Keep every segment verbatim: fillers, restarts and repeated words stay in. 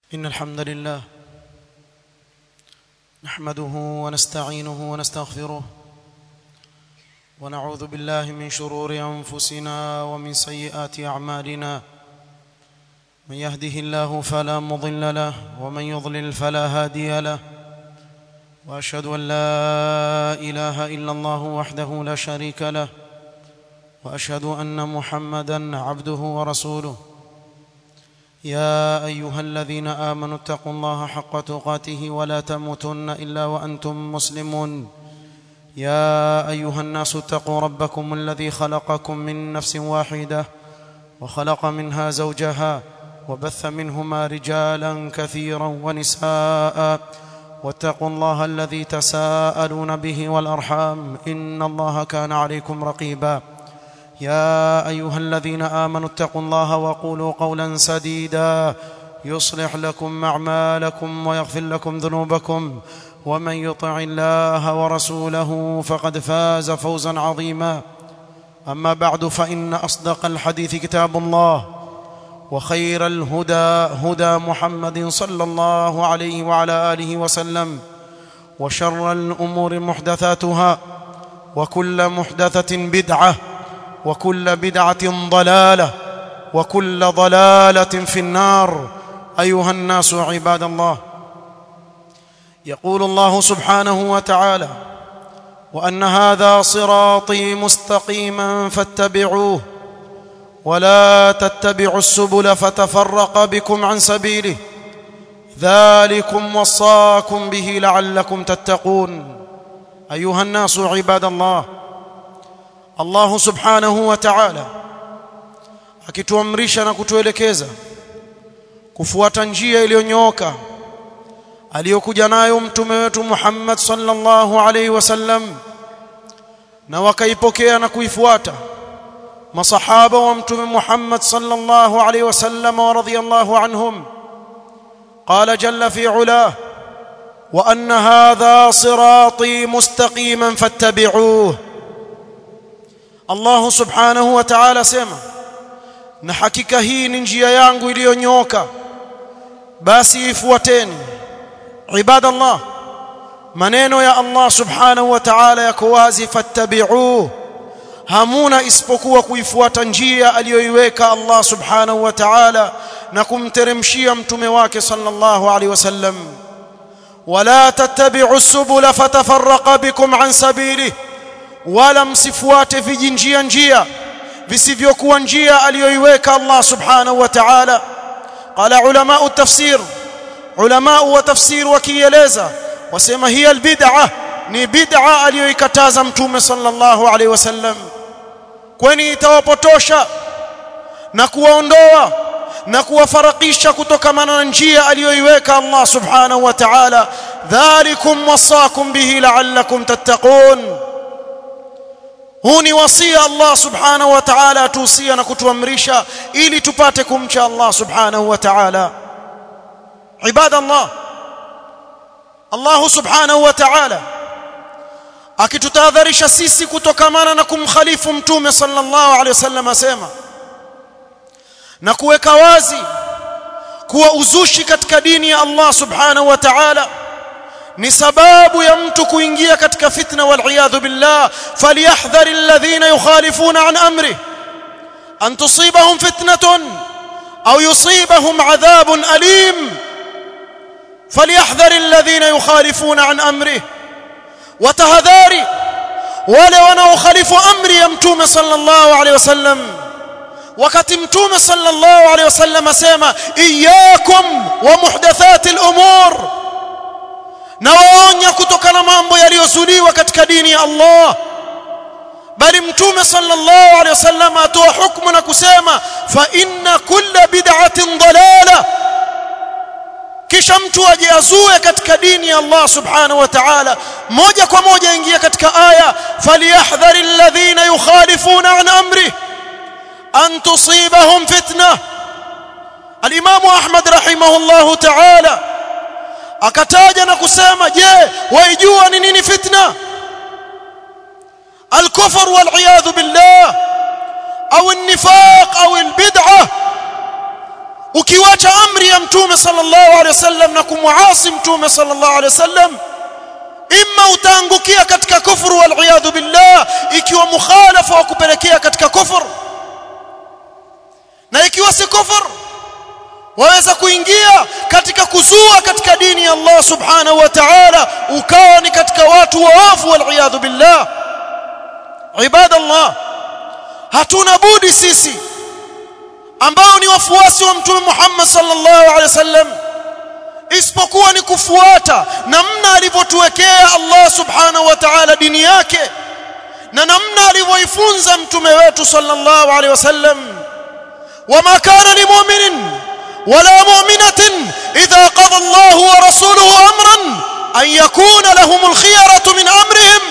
إن الحمد لله نحمده ونستعينه ونستغفره ونعوذ بالله من شرور أنفسنا ومن سيئات أعمالنا. من يهده الله فلا مضل له ومن يضلل فلا هادي له، وأشهد أن لا إله إلا الله وحده لا شريك له، وأشهد أن محمدًا عبده ورسوله. يا أيها الذين آمنوا اتقوا الله حق تقاته ولا تموتن إلا وأنتم مسلمون. يا أيها الناس اتقوا ربكم الذي خلقكم من نفس واحدة وخلق منها زوجها وبث منهما رجالا كثيرا ونساء، واتقوا الله الذي تساءلون به والأرحام إن الله كان عليكم رقيبا. يا أيها الذين آمنوا اتقوا الله وقولوا قولا سديدا يصلح لكم أعمالكم ويغفر لكم ذنوبكم، ومن يطع الله ورسوله فقد فاز فوزا عظيما. أما بعد، فإن أصدق الحديث كتاب الله، وخير الهدى هدى محمد صلى الله عليه وعلى آله وسلم، وشر الأمور محدثاتها، وكل محدثة بدعة، وكل بدعة ضلالة، وكل ضلالة في النار. أيها الناس عباد الله، يقول الله سبحانه وتعالى: وأن هذا صراطي مستقيما فاتبعوه ولا تتبعوا السبل فتفرق بكم عن سبيله ذلكم وصاكم به لعلكم تتقون. أيها الناس عباد الله، Allah subhanahu wa ta'ala akituamrisha na kutuelekeza kufuata njia iliyonyooka aliyokuja nayo mtume wetu Muhammad sallallahu alaihi wasallam, na wakaipokea na kuifuata masahaba wa mtume Muhammad sallallahu alaihi wasallam wa radiyallahu anhum. Qala jalla fi ulah: wa anna hadha sirati mustaqiman fattabi'uhu. Allah subhanahu wa ta'ala sema, na hakika hii ni njia yangu iliyonyooka, basi ifuateni. Ibadallah, maneno ya Allah subhanahu wa ta'ala yako wazi, fattabi'uhu. Hamuna isipokuwa kuifuata njia aliyoiweka Allah subhanahu wa ta'ala na kumteremshia mtume wake sallallahu alaihi wasallam. Wala tattabi'u subula fatafarraqa bikum an sabilihi, wala msifuate vijinjia njia visivyokuwa njia aliyoiweka Allah subhanahu wa ta'ala. Qala ulama at-tafsir, ulama wa tafsir wakieleza wasema hiya al-bid'ah, ni bid'a aliyoikataza mtume sallallahu alaihi wasallam, kwani itawapotosha na kuwaondoa na kuwafarakisha kutokamana na njia aliyoiweka Allah subhanahu wa ta'ala. Dhalikum wasakum bihi la'allakum tattaqun. Huu ni wasia Allah subhanahu wa ta'ala atuhusia na kutuamrisha ili tupate kumcha Allah subhanahu wa ta'ala. Ibadallah, Allah subhanahu wa ta'ala akitutahadharisha sisi kutokamana na kumkhalifu mtume sallallahu alaihi wasallam asema, na kuweka wazi kuwa uzushi katika dini ya Allah subhanahu wa ta'ala ni sababu ya mtu kuingia katika fitna, wal iyadhu billah. Falyahdhari alladhina yukhalifuna an amri an tusibahum fitnatun au yusibahum adhabun alim. Falyahdhari alladhina yukhalifuna an amri, watahadhari wale wanaokhalifu amri ya mtume sallallahu alaihi wasallam. Wakati mtume sallallahu alaihi wasallam asema iyyakum wa muhdathatil umur, na waonya kutokana mambo yaliyozuliwa katika dini ya Allah, bali mtume sallallahu alaihi wasallam atoa hukumu na kusema fa inna kulla bid'atin dalala. Kisha mtu aje azue katika dini ya Allah subhanahu wa ta'ala, moja kwa moja ingia katika aya falyahdhari alladhina yukhalifuna an amri an tusibahum fitna. Al-Imam Ahmad rahimahullahu ta'ala akataja na kusema, je, waijua ni nini fitna? Al-kufr wal iyadhu billah au an-nifaq au al-bid'ah ukiwacha amri ya mtume sallallahu alaihi wasallam na kumuasi mtume sallallahu alaihi wasallam, imma utaangukia katika kufuru wal iyadhu billah, ikiwa mukhalafa wa kupelekea katika kufur, na ikiwa si kufur waweza kuingia katika kuzua katika dini ya Allah subhanahu wa ta'ala, ukawa ni katika watu waovu wal iyadhu billah. Ibadallah, hatuna budi sisi ambao ni wafuasi wa mtume Muhammad sallallahu alaihi wasallam isipokuwa ni kufuata namna alivyotuwekea Allah subhanahu wa ta'ala dini yake na namna alivyoifunza mtume wetu sallallahu alaihi wasallam. wama kana limu'minin wala mu'minatin idha qada Allahu wa rasuluhu amran an yakuna lahumul khiyaratu min amrihim,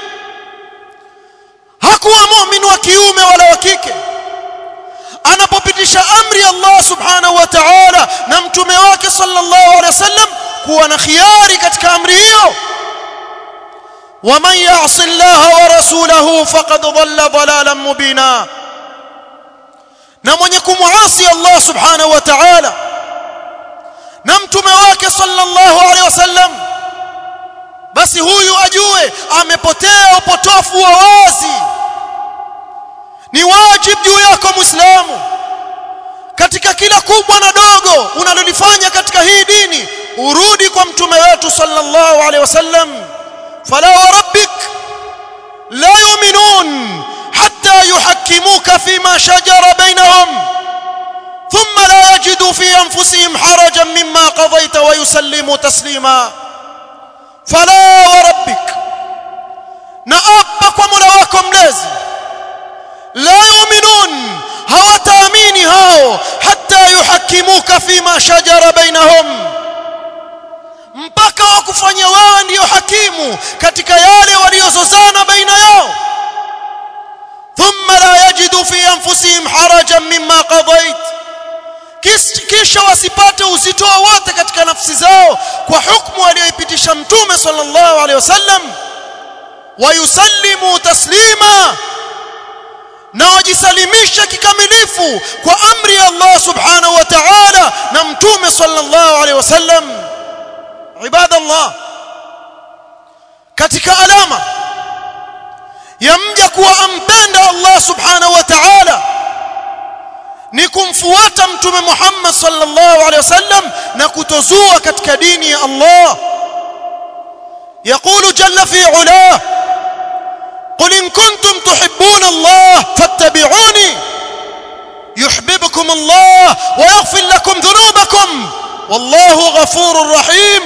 hakuwa mu'min wa kiume wala wa kike anapopitisha amri Allah subhanahu wa ta'ala na mtume wake sallallahu alaihi wasallam kuwa na khiari katika amri hiyo. waman ya'si Allah wa rasulahu faqad dhalla dhalalan mubina, na mwenye kumuasi Allah subhanahu wa ta'ala na mtume wake sallallahu alaihi wasallam, basi huyu ajue amepotea upotofu wa wazi. Ni wajibu juu yako Muislamu, katika kila kubwa na dogo unalolifanya katika hii dini, urudi kwa mtume wetu sallallahu alaihi wasallam. fala wa rabbik la yu'minun hatta yuhakkimuka fima shajara bainahum thumma la yajidu fi anfusihim harajan mimma qadayta wa yusallimu taslima. fala wa rabbik, na apa kwa Mola wako mlezi, la yu'minun, hawataamini hao, hatta yuhakimuka fima shajara bainahum, mpaka wakufanya wewe ndio hakimu katika yale waliozozana baina yao. thumma la yajidu fi anfusihim harajan mimma qadait, kisha wasipate uzito wote katika nafsi zao kwa hukumu aliyoipitisha mtume sallallahu alaihi wasallam. wa yusallimu taslima, na wajisalimisha kikamilifu kwa amri ya Allah subhanahu wa ta'ala na mtume sallallahu alaihi wasallam. Ibadallah, katika alama ya mja kuwa ampenda Allah subhanahu wa ta'ala ni kumfuata mtume Muhammad sallallahu alaihi wasallam na kutozua katika dini ya Allah. يقول جل في علاه قل إن كنتم تحبون الله فاتبعوني يحببكم الله ويغفر لكم ذنوبكم والله غفور رحيم.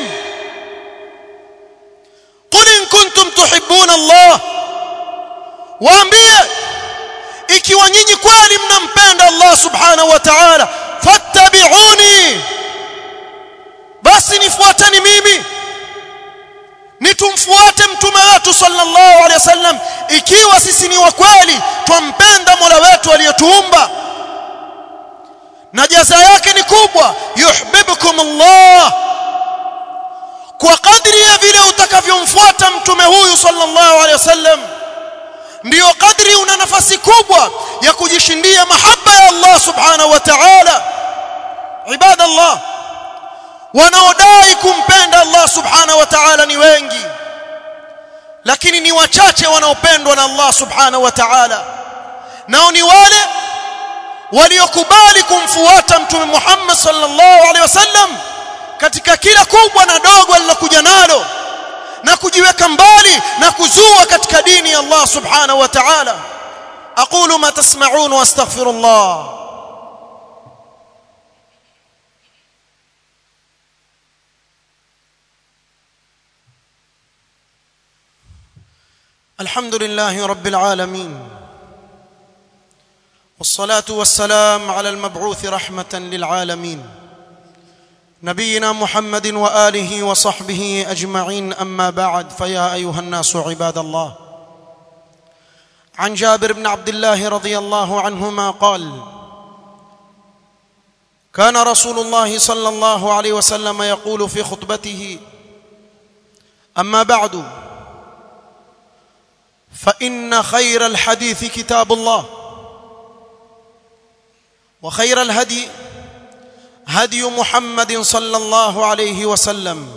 قل إن كنتم تحبون الله, waambie ikiwa nyinyi kweli mnampenda Allah subhanahu wa ta'ala, fattabi'uni, basi nifuateni mimi, nitumfuate mtume wetu sallallahu alaihi wasallam, ikiwa sisi ni wa kweli tumpenda Mola wetu aliyetuumba. Na jaza yake ni kubwa, yuhibbukum Allah, kwa kadri ya vile utakavyomfuata mtume huyu sallallahu alaihi wasallam ndio kadri una nafasi kubwa ya kujishindia mahaba ya Allah subhanahu wa ta'ala. Ibadallah, wanaodai kumpenda Allah subhanahu wa ta'ala ni wengi, lakini ni wachache wanaopendwa na Allah subhanahu wa ta'ala, nao ni wale waliokubali kumfuata mtume Muhammad sallallahu alaihi wasallam katika kila kubwa na dogo alilokuja nalo, na kujiweka mbali na kuzua katika dini ya Allah subhanahu wa ta'ala. aqulu ma tasma'un wa astaghfirullah. alhamdulillahi rabbil alamin والصلاة والسلام على المبعوث رحمة للعالمين نبينا محمد وآله وصحبه أجمعين. أما بعد، فيا أيها الناس عباد الله، عن جابر بن عبد الله رضي الله عنهما قال: كان رسول الله صلى الله عليه وسلم يقول في خطبته: أما بعد، فإن خير الحديث كتاب الله، وخير الهدي هدي محمد صلى الله عليه وسلم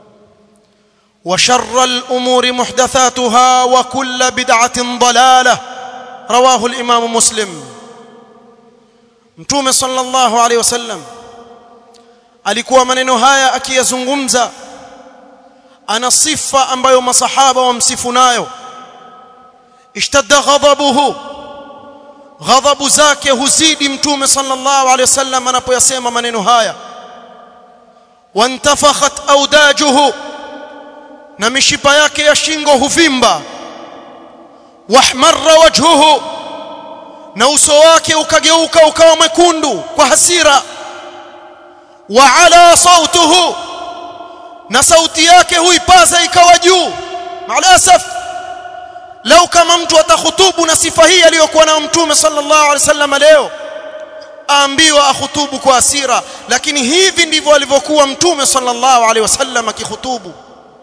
وشر الأمور محدثاتها وكل بدعة ضلالة رواه الإمام مسلم. Mtume sallallahu alayhi wasallam alikuwa maneno haya akiyazungumza, ana sifa ambayo masahaba wamsifu nayo. Ishtadda ghadabuhu, ghadhabu zake huzidi Mtume sallallahu alayhi wasallam anapoyasema maneno haya. Wantafakhat awdajuhu, na mishipa yake ya shingo huvimba. Wahmarra wajhuhu, na uso wake ukageuka ukawa mwekundu kwa hasira. Wa ala sautuhu, na sauti yake huipaza ikawa juu. Maalasaf, lau kama mtu atahutubu na sifa hii aliyokuwa nayo Mtume sallallahu alaihi wasallam leo, aambiwa akhutubu kwa hasira, lakini hivi ndivyo alivyokuwa Mtume sallallahu alaihi wasallam akihutubu.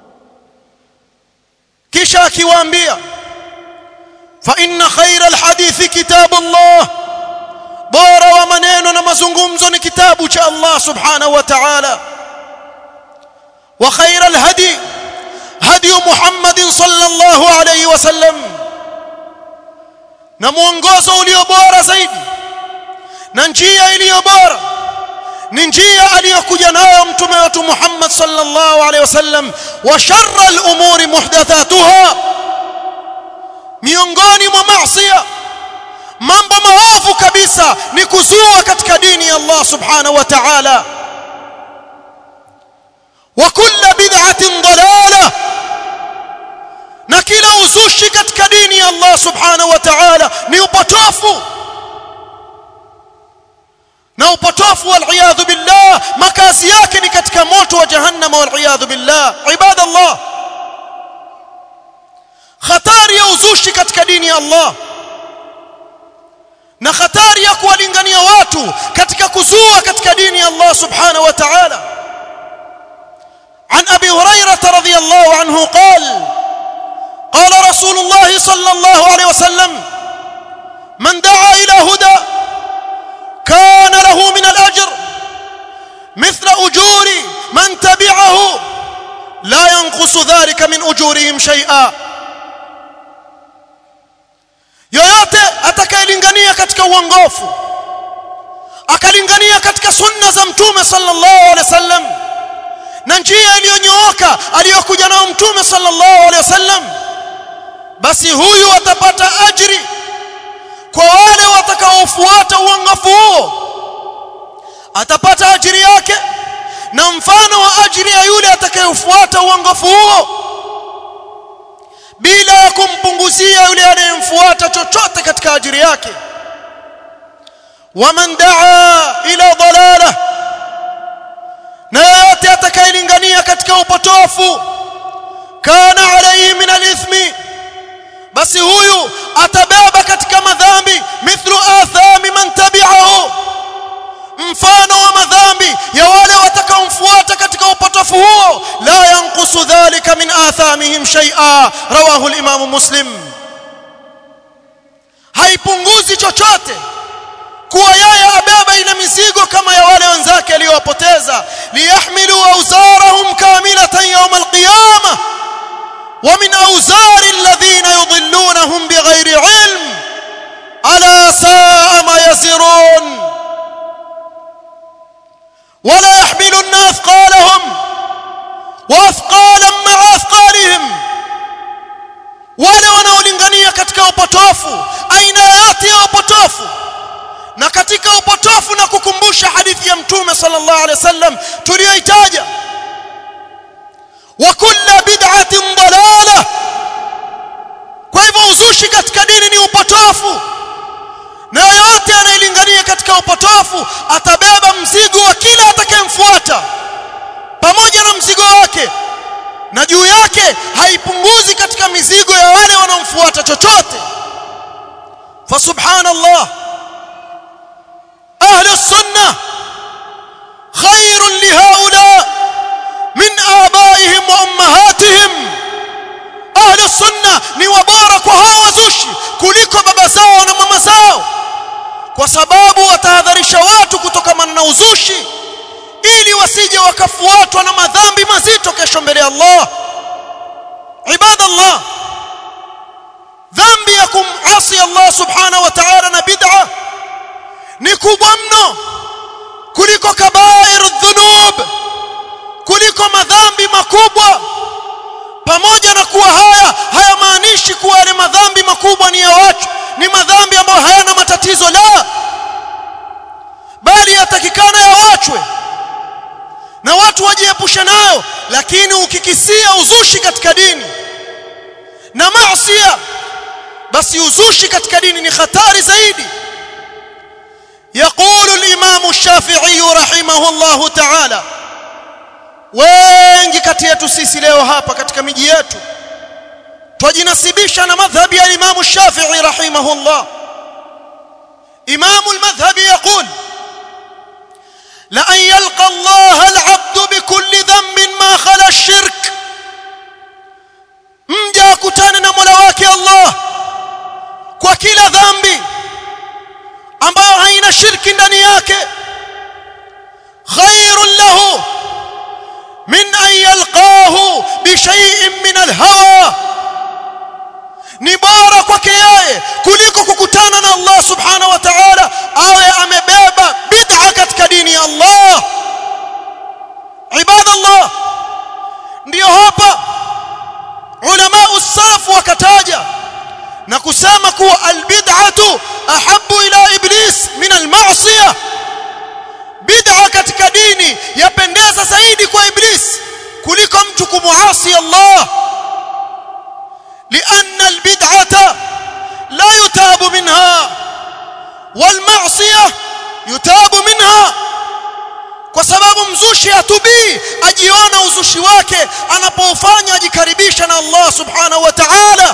Kisha akiwaambia, fa inna khayra alhadithi kitabullah, bora wa maneno na mazungumzo ni kitabu cha Allah subhanahu wa ta'ala. Wa khayra alhadi hadi Muhammadin sallallahu alayhi wasallam, na mwongozo ulio bora zaidi na njia iliyo bora ni njia aliyokuja nayo mtume wetu Muhammad sallallahu alayhi wasallam. Wa sharra al-umuri muhdathatuha, miongoni mwa maasi, mambo maovu kabisa ni kuzua katika dini ya Allah subhanahu wa ta'ala. Wa kullu bid'atin dalalah, na kila uzushi katika dini ya Allah subhanahu wa ta'ala ni upotofu. Na upotofu wal iyadhu billah makazi yake ni katika moto wa jahannam wal iyadhu billah. Ibadallah, hatari ya uzushi katika dini ya Allah na hatari ya kuwalingania watu katika kuzua katika dini ya Allah subhanahu wa ta'ala. An Abi Hurairah radhiyallahu anhu qala qala Rasulullah sallallahu alayhi wasallam, man da'a ila huda كان له من الأجر مثل أجور من تبعه لا ينقص ذلك من أجورهم شيئا. yoyote atakayelingania katika uongofu, akalingania katika sunna za Mtume sallallahu alaihi wasallam na njia iliyonyooka aliyokuja nao Mtume sallallahu alaihi wasallam, basi huyu atapata ajri kwa wale watakaofuata uongofu huo. Atapata ajiri yake na mfano wa ajiri ya yule atakayefuata uongofu huo, bila ya kumpunguzia yule anayemfuata chochote katika ajiri yake. Waman daa ila dalalah, na yote atakayelingania katika upotofu, kana alayhi min alithmi, basi huyu atabeba katika madhambi mithlu athami man tabi'ahu, mfano wa madhambi ya wale watakaomfuata katika upotofu huo. La yanqusu dhalika min athamihim shay'a, rawahu al-Imam Muslim. Haipunguzi chochote kuwa yeye abeba ile mizigo kama ya wale wenzake aliyowapoteza. Liyahmilu awzarahum kamilatan yawm al-qiyamah ومن أوزار الذين يضلونهم بغير علم ألا ساء ما يزرون. ولا يحملن أثقالهم وأثقالا مع أثقالهم, wale wanaolingania katika upotofu, aina yote ya upotofu. Na katika upotofu na kukumbusha hadithi ya Mtume sallallahu alaihi wasallam tuliyoitaja, wa kullu bid'atin dalalah. Kwa hivyo uzushi katika dini ni upotofu, na yote anayelingania katika upotofu atabeba mzigo wa kila atakayemfuata pamoja na mzigo wake, na juu yake haipunguzi katika mizigo ya wale wanaomfuata chochote. Fa subhanallah, ahli sunnah khairun lihaula min abaihim wa ummahatihim. Ahli sunna ni wabora kwa hao wazushi kuliko baba zao na mama zao, kwa sababu watahadharisha watu kutokana na uzushi wasije wakafuatwa na madhambi mazito kesho mbele ya Allah. Ibadallah, dhambi ya kumasi Allah subhanahu wa ta'ala na bid'a ni kubwa mno kuliko kabairu dhunub, kuliko madhambi makubwa. Pamoja na kuwa haya hayamaanishi kuwa yale madhambi makubwa ni ya watu, ni madhambi ambayo hayana matatizo, la, bali yatakikana yawachwe na watu wajiepushe nayo. Lakini ukikisia uzushi katika dini na maasi, basi uzushi katika dini ni hatari zaidi. يقول الإمام الشافعي رحمه الله تعالى, wengi kati yetu sisi leo hapa katika miji yetu twajinasibisha na madhhabi ya Imam Shafi'i rahimahullah. Imam al-madhhabi yaqul la an yalqa Allah al-'abd bikulli dhanbin ma khala ash-shirk, mja akutane na Mola wake Allah kwa kila dhambi ambayo haina shirki ndani yake, khairun lahu min an yalqahu bi shay'in min al-hawa, ni bora kwake yeye kuliko kukutana na Allah subhanahu wa ta'ala awe amebeba bid'a katika dini ya Allah. Ibadallah, ndio hapa ulama as-salaf wakataja na kusema kuwa al-bid'atu ahabbu ila iblis min al-ma'siyah, bid'a katika dini yapendeza zaidi kwa iblis kuliko mtu kumuasi Allah. لأن البدعة لا يتاب منها والمعصية يتاب منها, kwa sababu mzushi atubii, ajiona uzushi wake anapofanya ajikaribisha na Allah subhanahu wa ta'ala.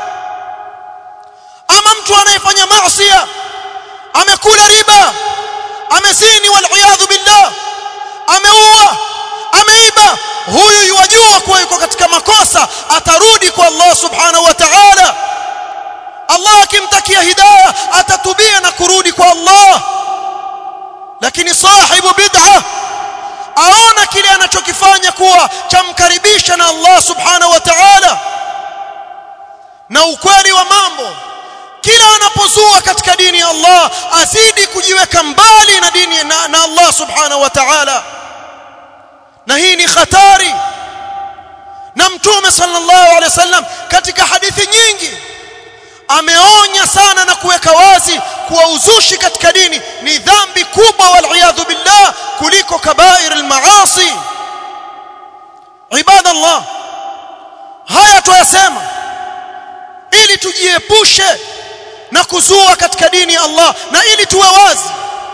Ama mtu anayefanya maasi, amekula riba, amezini wal iyadhu billah, ameua, ameiba, huyu yajua kuwa yuko katika makosa, atarudi kwa Allah subhanahu wa ta'ala. Allah akimtakia hidayah atatubia na kurudi kwa Allah. Lakini sahibu bid'ah aona kile anachokifanya kuwa chamkaribisha na Allah subhanahu wa ta'ala, na ukweli wa mambo kila anapozua katika dini ya Allah azidi kujiweka mbali na dini na, na Allah subhanahu wa ta'ala, na hii ni hatari. Na Mtume sallallahu alaihi wasallam katika hadithi nyingi ameonya sana na kuweka wazi kuwa uzushi katika dini ni dhambi kubwa, wal iyadhu billah, kuliko kabair al-maasi. Ibadallah, haya tuyasema ili tujiepushe na kuzua katika dini ya Allah na ili tuwe wazi.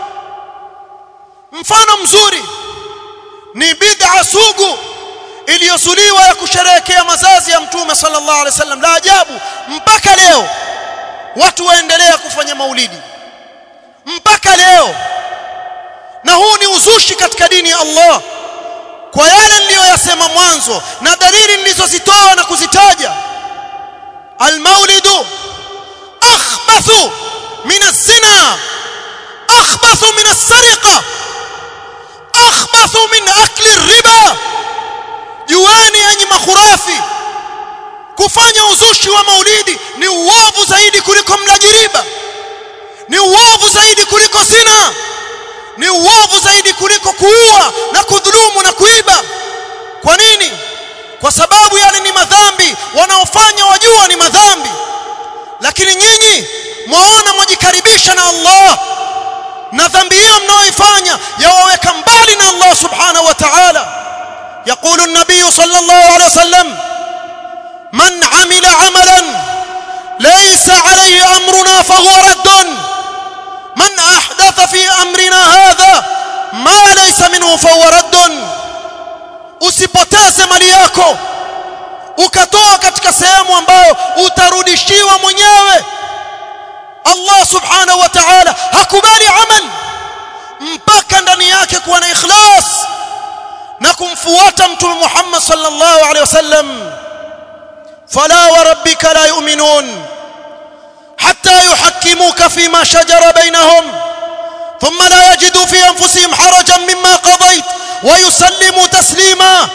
Mfano mzuri ni bid'a sugu iliyosuliwa ya kusherehekea mazazi ya Mtume sallallahu alaihi wasallam. La ajabu mpaka leo watu waendelea kufanya maulidi mpaka leo, na huu ni uzushi katika dini ya Allah. Kwa yale niliyoyasema mwanzo na dalili nilizozitoa na kuzitaja, al-maulidu akhbathu min az-zina, akhbathu min as-sariqa, akhbathu min akli ar-riba. Juani enyi makhurafi, kufanya uzushi wa maulidi ni uovu zaidi kuliko mlaji riba, ni uovu zaidi kuliko zina, ni uovu zaidi kuliko kuua na kudhulumu na kuiba. Kwa nini? Kwa sababu yale ni madhambi, wanaofanya wajua ni madhambi, lakini nyinyi mwaona mwajikaribisha na Allah, na dhambi hiyo mnaoifanya yawaweka mbali na Allah subhanahu wa ta'ala. يقول النبي صلى الله عليه وسلم من عمل عملا ليس عليه أمرنا فهو رد، من أحدث في أمرنا هذا ما ليس منه فهو رد. Usipoteze mali yako ukatoa katika sehemu ambayo utarudishiwa mwenyewe. Allah subhanahu wa ta'ala hakubali amal mpaka ndani yake kuwa na ikhlas na kumfuata Mtume Muhammad sallallahu alaihi wasallam. Fala wa rabbika la yu'minun hatta yuhakkimuka fima shajara bainahum thumma la yajidu fi anfusihim harajan mimma qadayt ويسلموا تسليما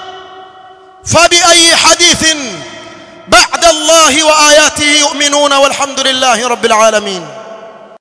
فبأي حديث بعد الله وآياته يؤمنون والحمد لله رب العالمين.